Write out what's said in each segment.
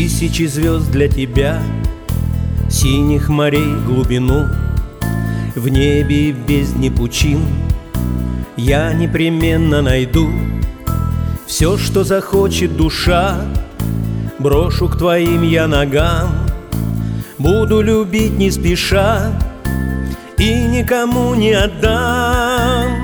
Тысячи звезд для тебя, синих морей глубину, в небе и в бездне пучин я непременно найду. Все, что захочет душа, брошу к твоим я ногам. Буду любить не спеша и никому не отдам.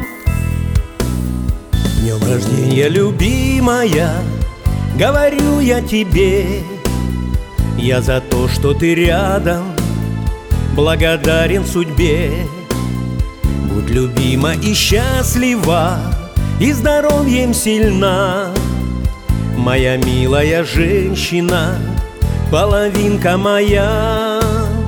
С днем рождения, любимая, говорю я тебе. Я за то, что ты рядом, благодарен судьбе. Будь любима и счастлива, и здоровьем сильна, моя милая женщина, половинка моя.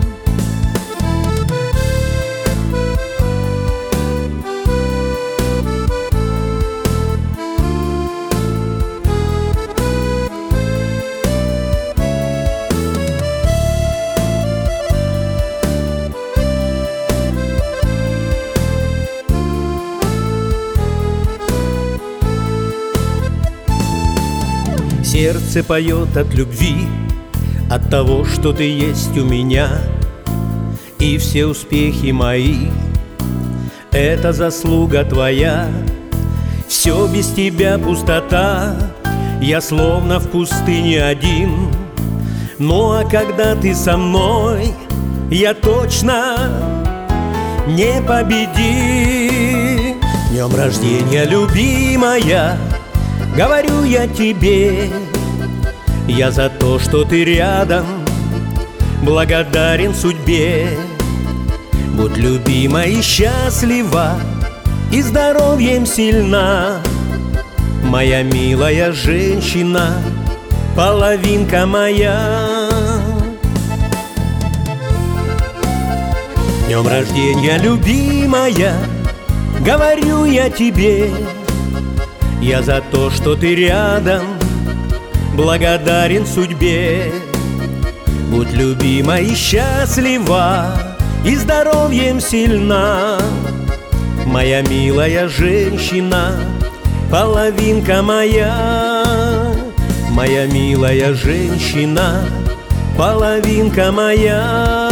Сердце поет от любви, от того, что ты есть у меня. И все успехи мои — это заслуга твоя. Все без тебя пустота, я словно в пустыне один. Ну а когда ты со мной, я точно непобедим. С днем рождения, любимая, говорю я тебе. Я за то, что ты рядом, благодарен судьбе. Будь любима и счастлива, и здоровьем сильна, моя милая женщина, половинка моя. С днем рождения, любимая, говорю я тебе. Я за то, что ты рядом, благодарен судьбе. Будь любима и счастлива, и здоровьем сильна, моя милая женщина, половинка моя. Моя милая женщина, половинка моя.